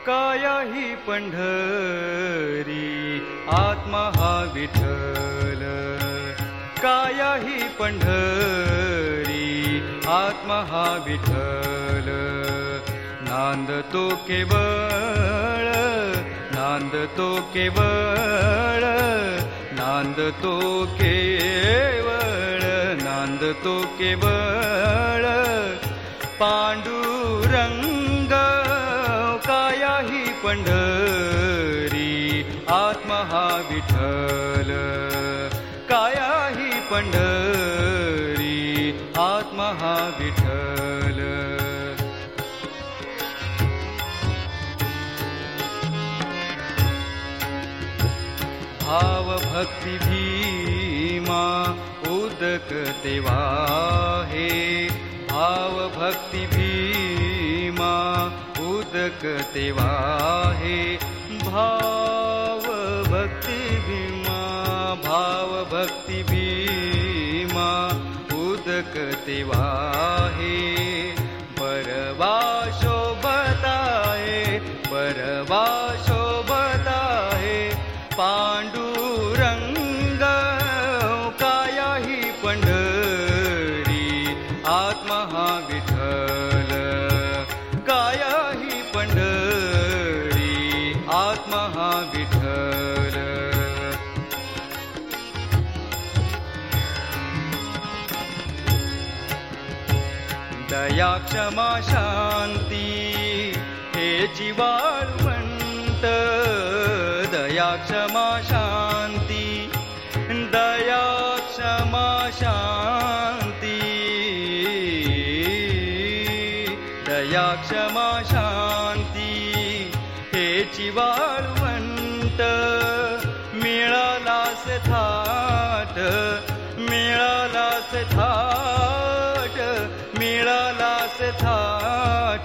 काया ही पंढरी आत्मा हा विठ्ठल. काया ही पंढरी आत्मा हा विठ्ठल. नांदतो केवळ नांदतो केवळ नांदतो केवळ नांदतो केवळ पांडुरंग. काया ही पंढरी आत्मा हा विठ्ठल. काया ही पंढरी आत्मा हा विठ्ठल. भाव भक्ति भीमा उदकते वाहे. भाव भक्ति भीमा उदकते वाहे. भाव भक्ति भीमा भाव भक्ति भीमा उदकते वाहे. परवा शोभताहे परवा शोभताहे पांडुरंग. काया ही पंढरी आत्मा हा विठ्ठल. काया ही पंढरी आत्मा हा विठ्ठल. दया क्षमा शांती हे जीवाळवंत. दया क्षमा शांती दया क्षमा शांती. दया क्षमा शांती हेची वाळवंट. मिळालास थाट मिळालास थाट मिळालास थाट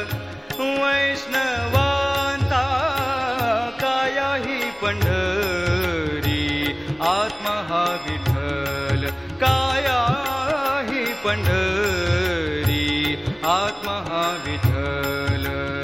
वैष्णवांता. काया ही पंढरी आत्मा हा विठ्ठल. काया ही पंढरी आत्मा हा विठ्ठल.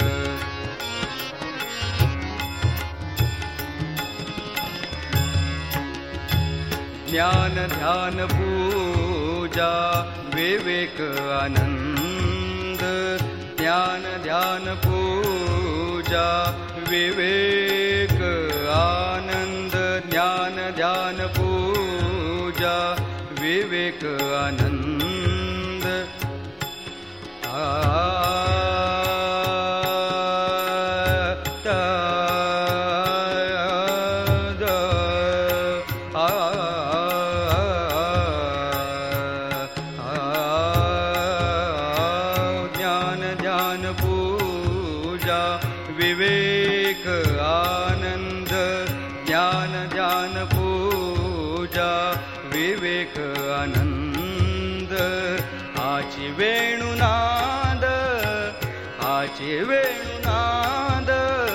ज्ञान ध्यान पूजा विवेक आनंद. ज्ञान ध्यान पूजा विवेक आनंद. ज्ञान ध्यान पूजा विवेक आनंद. ज्ञान ध्यान पूजा विवेक आनंद. ज्ञान ध्यान पूजा विवेक आनंद. आची वेणुनाद आची वेणुनाद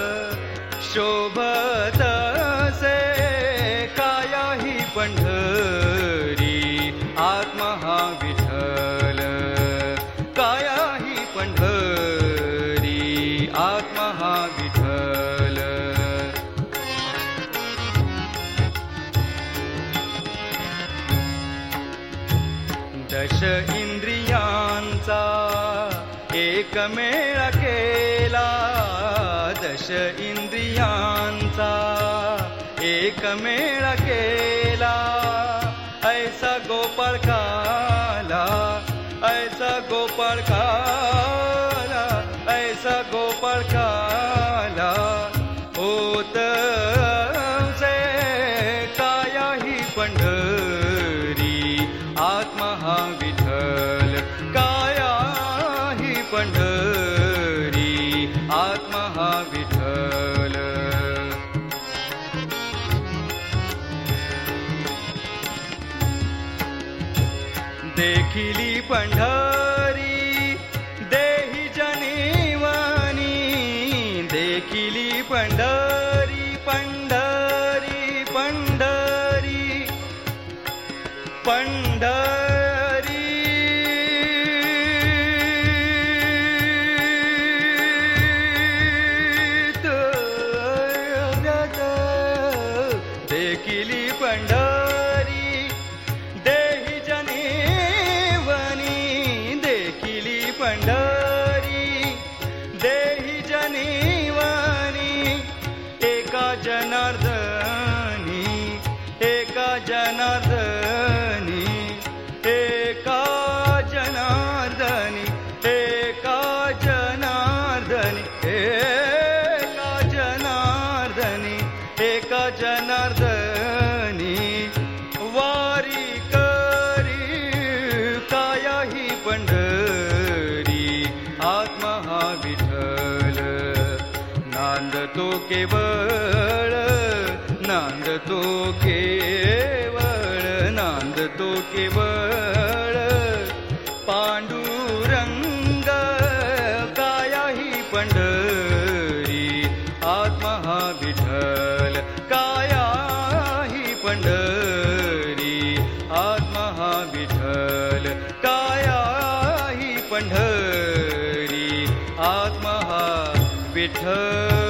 शोभत से. काया ही पंढरी आत्मा हा विठ्ठल. काया ही पंढरी आत्मा हा विठ्ठल. दश इंद्रियांचा एकमेळा केला. दश इंद्रियांचा एकमेळा केला. ऐसा गोपाळ काला ऐसा गोपाळ काला ऐसा गोपाळ काला होत से. काया ही पंढरी आत्मा हा विठ्ठल. काया ही पंढरी आत्मा हा विठ्ठल. देखिली पंढरी देही जनीवनी. देखिली पंढरी पंढरी पंढरी पंढरी. नांदतो केवळ, नांदतो केवळ, नांदतो केवळ पांडुरंग काया ही पंढरी, आत्मा हा विठ्ठल काया ही पंढरी, आत्मा हा विठ्ठल काया ही पंढरी, आत्मा हा विठ्ठल.